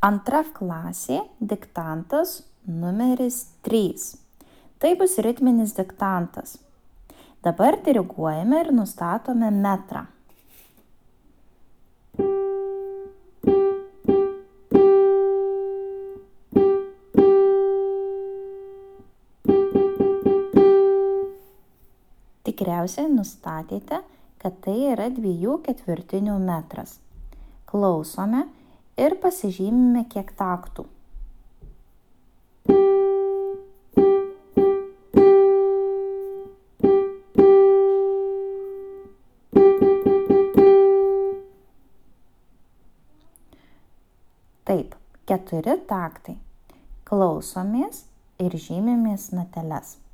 Antra klasė, diktantas numeris 3. Tai bus ritminis diktantas. Dabar diriguojame ir nustatome metrą. Tikriausiai nustatėte, kad tai yra 2/4 metras. Klausome ir pasižymime kiek taktų. Taip, 4 taktai. Klausomės ir žymimės nateles.